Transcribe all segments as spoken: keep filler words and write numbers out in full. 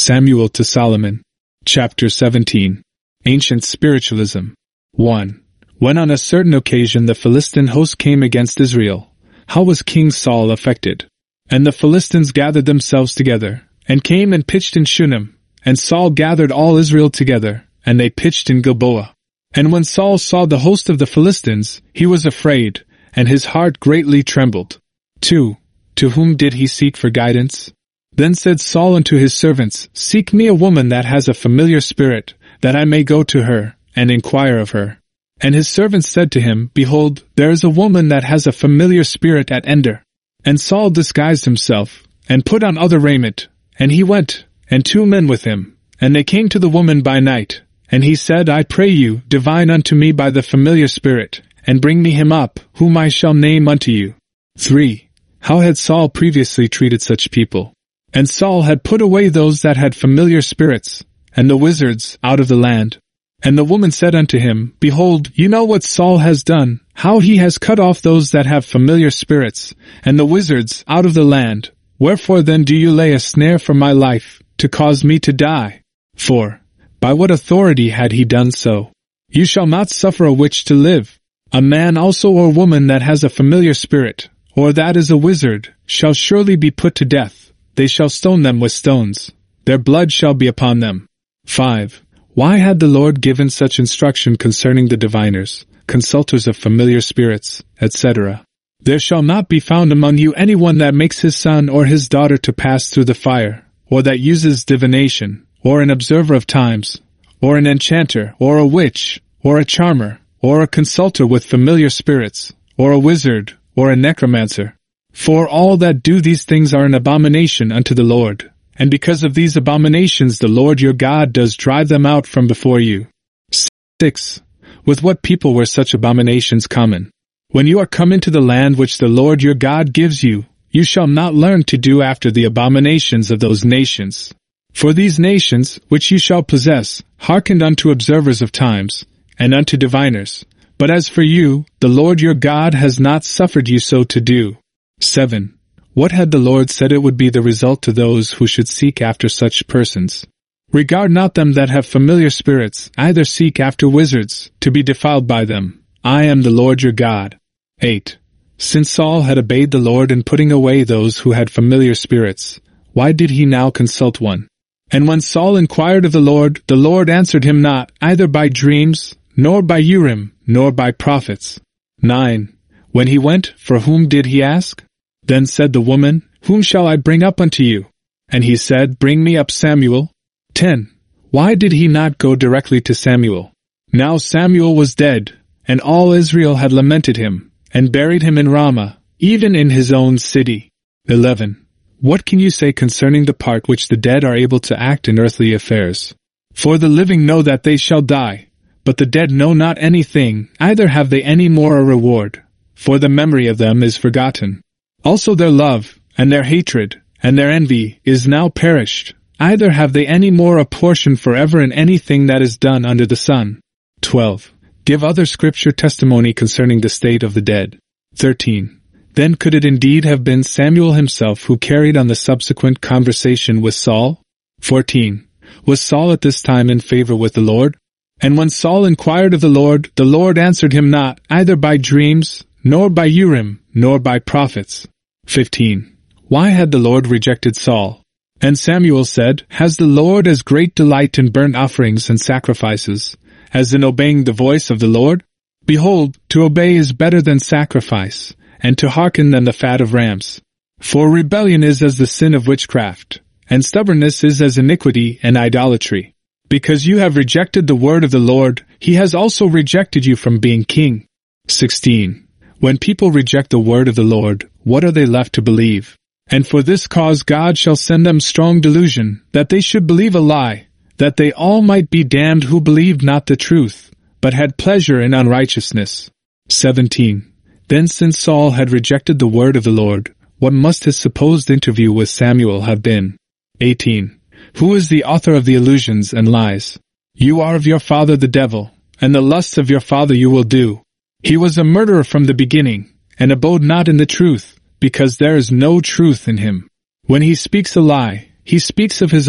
Samuel to Solomon. Chapter seventeen. Ancient Spiritualism. one. When on a certain occasion the Philistine host came against Israel, how was King Saul affected? And the Philistines gathered themselves together, and came and pitched in Shunem, and Saul gathered all Israel together, and they pitched in Gilboa. And when Saul saw the host of the Philistines, he was afraid, and his heart greatly trembled. two. To whom did he seek for guidance? Then said Saul unto his servants, Seek me a woman that has a familiar spirit, that I may go to her, and inquire of her. And his servants said to him, Behold, there is a woman that has a familiar spirit at Ender. And Saul disguised himself, and put on other raiment, and he went, and two men with him. And they came to the woman by night. And he said, I pray you, divine unto me by the familiar spirit, and bring me him up, whom I shall name unto you. three. How had Saul previously treated such people? And Saul had put away those that had familiar spirits, and the wizards, out of the land. And the woman said unto him, Behold, you know what Saul has done, how he has cut off those that have familiar spirits, and the wizards, out of the land. Wherefore then do you lay a snare for my life, to cause me to die? four. By what authority had he done so? You shall not suffer a witch to live. A man also or woman that has a familiar spirit, or that is a wizard, shall surely be put to death. They shall stone them with stones. Their blood shall be upon them. five. Why had the Lord given such instruction concerning the diviners, consulters of familiar spirits, et cetera? There shall not be found among you anyone that makes his son or his daughter to pass through the fire, or that uses divination, or an observer of times, or an enchanter, or a witch, or a charmer, or a consulter with familiar spirits, or a wizard, or a necromancer. For all that do these things are an abomination unto the Lord. And because of these abominations the Lord your God does drive them out from before you. six. With what people were such abominations common? When you are come into the land which the Lord your God gives you, you shall not learn to do after the abominations of those nations. For these nations, which you shall possess, hearkened unto observers of times, and unto diviners. But as for you, the Lord your God has not suffered you so to do. seven. What had the Lord said it would be the result to those who should seek after such persons? Regard not them that have familiar spirits, either seek after wizards, to be defiled by them. I am the Lord your God. eight. Since Saul had obeyed the Lord in putting away those who had familiar spirits, why did he now consult one? And when Saul inquired of the Lord, the Lord answered him not, either by dreams, nor by Urim, nor by prophets. nine. When he went, for whom did he ask? Then said the woman, Whom shall I bring up unto you? And he said, Bring me up Samuel. ten. Why did he not go directly to Samuel? Now Samuel was dead, and all Israel had lamented him, and buried him in Ramah, even in his own city. eleven. What can you say concerning the part which the dead are able to act in earthly affairs? For the living know that they shall die, but the dead know not anything, either have they any more a reward, for the memory of them is forgotten. Also their love, and their hatred, and their envy, is now perished, either have they any more a portion forever in anything that is done under the sun. twelve. Give other scripture testimony concerning the state of the dead. thirteen. Then could it indeed have been Samuel himself who carried on the subsequent conversation with Saul? fourteen. Was Saul at this time in favor with the Lord? And when Saul inquired of the Lord, the Lord answered him not, either by dreams, nor by Urim, nor by prophets. fifteen. Why had the Lord rejected Saul? And Samuel said, Has the Lord as great delight in burnt offerings and sacrifices, as in obeying the voice of the Lord? Behold, to obey is better than sacrifice, and to hearken than the fat of rams. For rebellion is as the sin of witchcraft, and stubbornness is as iniquity and idolatry. Because you have rejected the word of the Lord, he has also rejected you from being king. sixteen. When people reject the word of the Lord, what are they left to believe? And for this cause God shall send them strong delusion, that they should believe a lie, that they all might be damned who believed not the truth, but had pleasure in unrighteousness. seventeen. Then since Saul had rejected the word of the Lord, what must his supposed interview with Samuel have been? eighteen. Who is the author of the illusions and lies? You are of your father the devil, and the lusts of your father you will do. He was a murderer from the beginning, and abode not in the truth, because there is no truth in him. When he speaks a lie, he speaks of his own,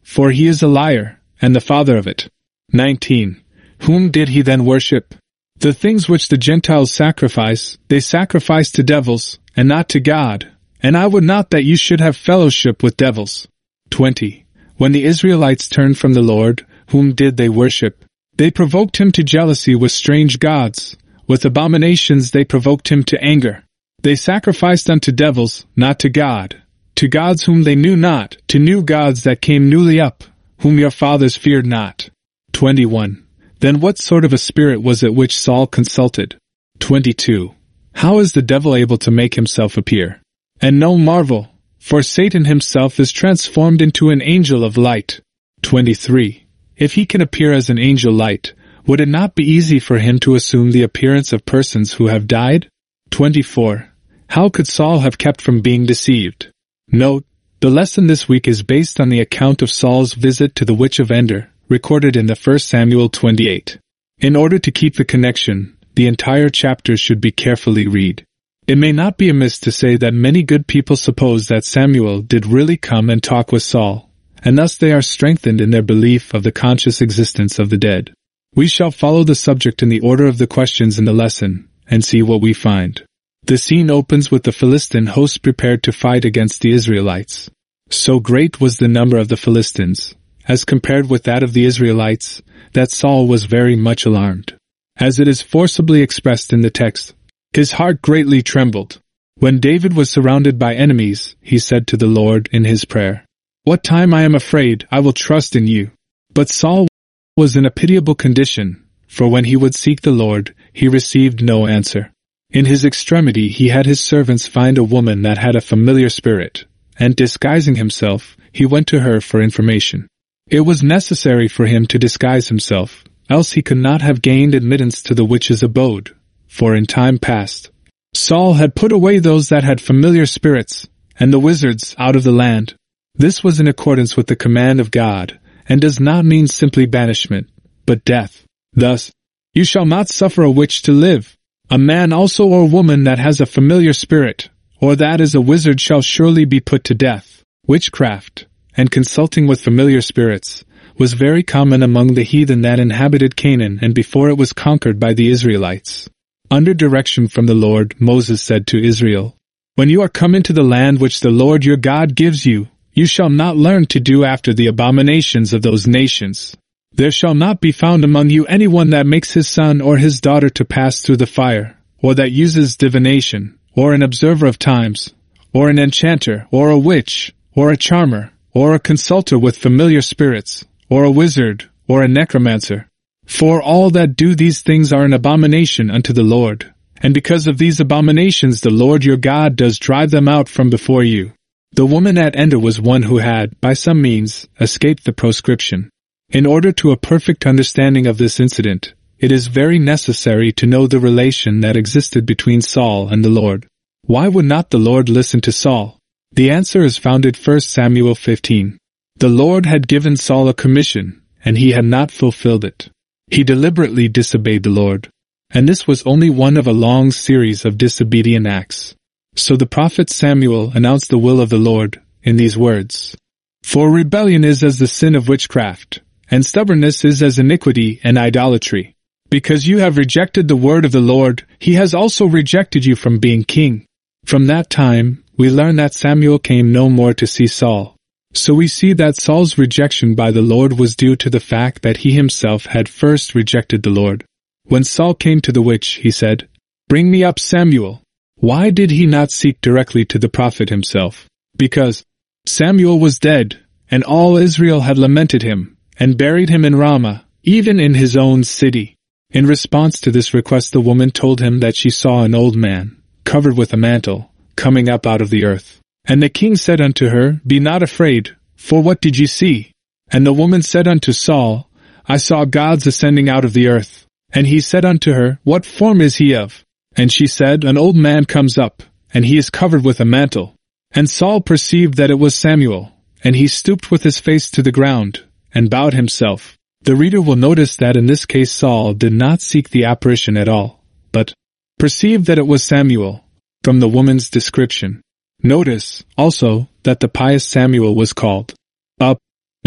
for he is a liar, and the father of it. nineteen. Whom did he then worship? The things which the Gentiles sacrifice, they sacrifice to devils, and not to God, and I would not that you should have fellowship with devils. twenty. When the Israelites turned from the Lord, whom did they worship? They provoked him to jealousy with strange gods. With abominations they provoked him to anger. They sacrificed unto devils, not to God, to gods whom they knew not, to new gods that came newly up, whom your fathers feared not. twenty-one. Then what sort of a spirit was it which Saul consulted? twenty-two. How is the devil able to make himself appear? And no marvel, for Satan himself is transformed into an angel of light. twenty-three. If he can appear as an angel light, would it not be easy for him to assume the appearance of persons who have died? twenty-four. How could Saul have kept from being deceived? Note, the lesson this week is based on the account of Saul's visit to the witch of Endor, recorded in the First Samuel twenty-eight. In order to keep the connection, the entire chapter should be carefully read. It may not be amiss to say that many good people suppose that Samuel did really come and talk with Saul, and thus they are strengthened in their belief of the conscious existence of the dead. We shall follow the subject in the order of the questions in the lesson, and see what we find. The scene opens with the Philistine host prepared to fight against the Israelites. So great was the number of the Philistines, as compared with that of the Israelites, that Saul was very much alarmed. As it is forcibly expressed in the text, his heart greatly trembled. When David was surrounded by enemies, he said to the Lord in his prayer, "What time I am afraid, I will trust in you." But Saul was in a pitiable condition, for when he would seek the Lord, he received no answer. In his extremity he had his servants find a woman that had a familiar spirit, and disguising himself, he went to her for information. It was necessary for him to disguise himself, else he could not have gained admittance to the witch's abode, for in time past, Saul had put away those that had familiar spirits, and the wizards out of the land. This was in accordance with the command of God, and does not mean simply banishment, but death. Thus, you shall not suffer a witch to live. A man also or woman that has a familiar spirit, or that is a wizard shall surely be put to death. Witchcraft, and consulting with familiar spirits, was very common among the heathen that inhabited Canaan and before it was conquered by the Israelites. Under direction from the Lord, Moses said to Israel, "When you are come into the land which the Lord your God gives you, you shall not learn to do after the abominations of those nations. There shall not be found among you anyone that makes his son or his daughter to pass through the fire, or that uses divination, or an observer of times, or an enchanter, or a witch, or a charmer, or a consulter with familiar spirits, or a wizard, or a necromancer. For all that do these things are an abomination unto the Lord, and because of these abominations the Lord your God does drive them out from before you." The woman at Endor was one who had, by some means, escaped the proscription. In order to a perfect understanding of this incident, it is very necessary to know the relation that existed between Saul and the Lord. Why would not the Lord listen to Saul? The answer is found in First Samuel fifteen. The Lord had given Saul a commission, and he had not fulfilled it. He deliberately disobeyed the Lord, and this was only one of a long series of disobedient acts. So the prophet Samuel announced the will of the Lord in these words, "For rebellion is as the sin of witchcraft, and stubbornness is as iniquity and idolatry. Because you have rejected the word of the Lord, he has also rejected you from being king." From that time, we learn that Samuel came no more to see Saul. So we see that Saul's rejection by the Lord was due to the fact that he himself had first rejected the Lord. When Saul came to the witch, he said, "Bring me up Samuel." Why did he not seek directly to the prophet himself? Because Samuel was dead, and all Israel had lamented him, and buried him in Ramah, even in his own city. In response to this request the woman told him that she saw an old man, covered with a mantle, coming up out of the earth. And the king said unto her, "Be not afraid, for what did you see?" And the woman said unto Saul, "I saw gods ascending out of the earth." And he said unto her, "What form is he of?" And she said, "An old man comes up, and he is covered with a mantle." And Saul perceived that it was Samuel, and he stooped with his face to the ground, and bowed himself. The reader will notice that in this case Saul did not seek the apparition at all, but perceived that it was Samuel, from the woman's description. Notice, also, that the pious Samuel was called up,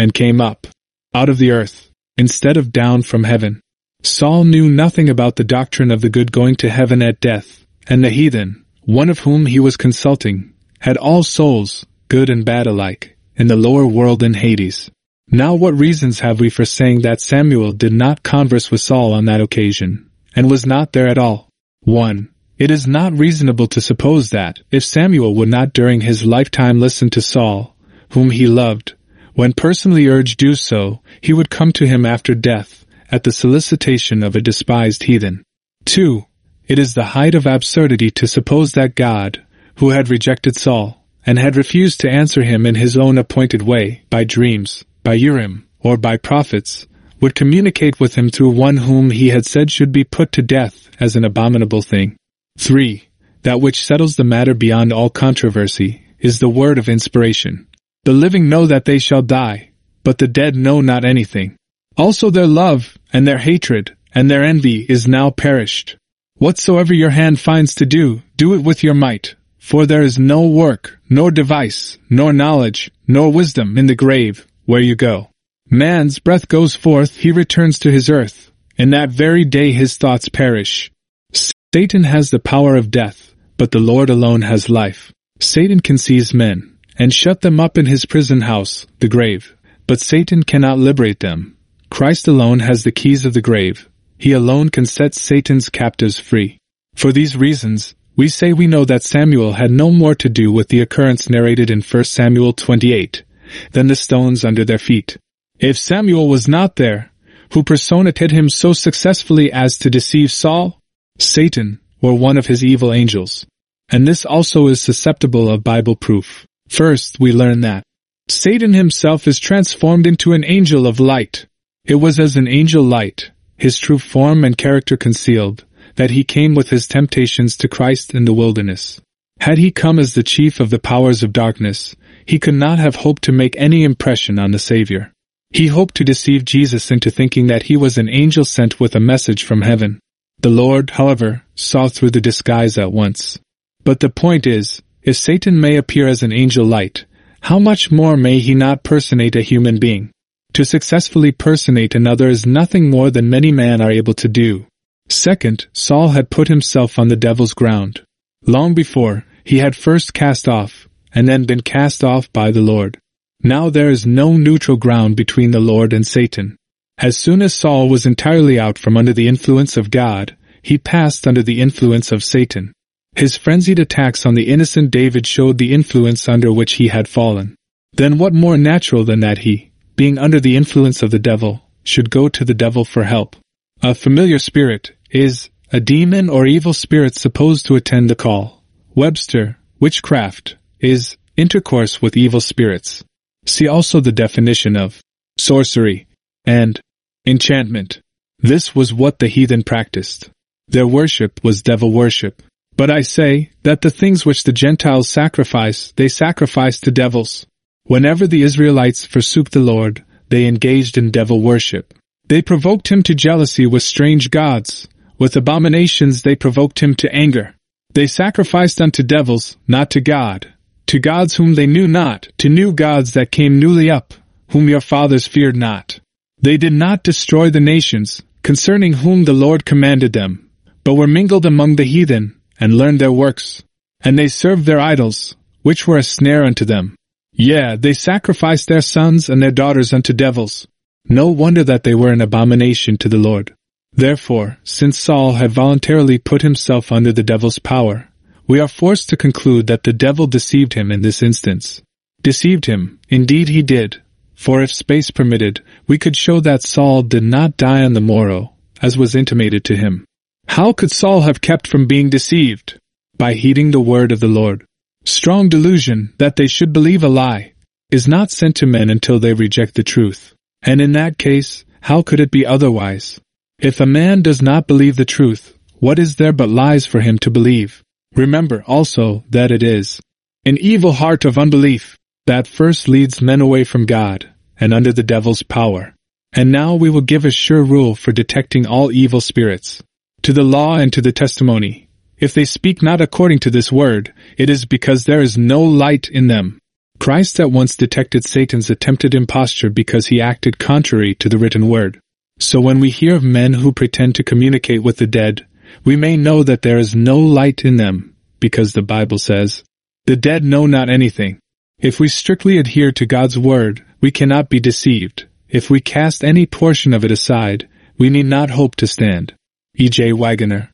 and came up out of the earth, instead of down from heaven. Saul knew nothing about the doctrine of the good going to heaven at death, and the heathen, one of whom he was consulting, had all souls, good and bad alike, in the lower world in Hades. Now what reasons have we for saying that Samuel did not converse with Saul on that occasion, and was not there at all? one. It is not reasonable to suppose that, if Samuel would not during his lifetime listen to Saul, whom he loved, when personally urged do so, he would come to him after death, at the solicitation of a despised heathen. two. It is the height of absurdity to suppose that God, who had rejected Saul, and had refused to answer him in his own appointed way, by dreams, by Urim, or by prophets, would communicate with him through one whom he had said should be put to death as an abominable thing. three. That which settles the matter beyond all controversy is the word of inspiration. The living know that they shall die, but the dead know not anything. Also their love, and their hatred, and their envy is now perished. Whatsoever your hand finds to do, do it with your might, for there is no work, nor device, nor knowledge, nor wisdom in the grave, where you go. Man's breath goes forth, he returns to his earth. In that very day his thoughts perish. Satan has the power of death, but the Lord alone has life. Satan can seize men, and shut them up in his prison house, the grave, but Satan cannot liberate them. Christ alone has the keys of the grave. He alone can set Satan's captives free. For these reasons, we say we know that Samuel had no more to do with the occurrence narrated in First Samuel twenty-eight, than the stones under their feet. If Samuel was not there, who personated him so successfully as to deceive Saul? Satan, or one of his evil angels. And this also is susceptible of Bible proof. First, we learn that Satan himself is transformed into an angel of light. It was as an angel light, his true form and character concealed, that he came with his temptations to Christ in the wilderness. Had he come as the chief of the powers of darkness, he could not have hoped to make any impression on the Savior. He hoped to deceive Jesus into thinking that he was an angel sent with a message from heaven. The Lord, however, saw through the disguise at once. But the point is, if Satan may appear as an angel light, how much more may he not personate a human being? To successfully personate another is nothing more than many men are able to do. Second, Saul had put himself on the devil's ground. Long before, he had first cast off, and then been cast off by the Lord. Now there is no neutral ground between the Lord and Satan. As soon as Saul was entirely out from under the influence of God, he passed under the influence of Satan. His frenzied attacks on the innocent David showed the influence under which he had fallen. Then what more natural than that he, being under the influence of the devil, should go to the devil for help? A familiar spirit is a demon or evil spirit supposed to attend the call. Webster, witchcraft, is intercourse with evil spirits. See also the definition of sorcery and enchantment. This was what the heathen practiced. Their worship was devil worship. But I say that the things which the Gentiles sacrifice, they sacrifice to devils. Whenever the Israelites forsook the Lord, they engaged in devil worship. They provoked him to jealousy with strange gods. With abominations they provoked him to anger. They sacrificed unto devils, not to God, to gods whom they knew not, to new gods that came newly up, whom your fathers feared not. They did not destroy the nations, concerning whom the Lord commanded them, but were mingled among the heathen, and learned their works. And they served their idols, which were a snare unto them. Yea, they sacrificed their sons and their daughters unto devils. No wonder that they were an abomination to the Lord. Therefore, since Saul had voluntarily put himself under the devil's power, we are forced to conclude that the devil deceived him in this instance. Deceived him, indeed he did. For if space permitted, we could show that Saul did not die on the morrow, as was intimated to him. How could Saul have kept from being deceived? By heeding the word of the Lord. Strong delusion, that they should believe a lie, is not sent to men until they reject the truth. And in that case, how could it be otherwise? If a man does not believe the truth, what is there but lies for him to believe? Remember also that it is an evil heart of unbelief that first leads men away from God, and under the devil's power. And now we will give a sure rule for detecting all evil spirits. To the law and to the testimony. If they speak not according to this word, it is because there is no light in them. Christ at once detected Satan's attempted imposture because he acted contrary to the written word. So when we hear of men who pretend to communicate with the dead, we may know that there is no light in them, because the Bible says, "The dead know not anything." If we strictly adhere to God's word, we cannot be deceived. If we cast any portion of it aside, we need not hope to stand. E J Waggoner.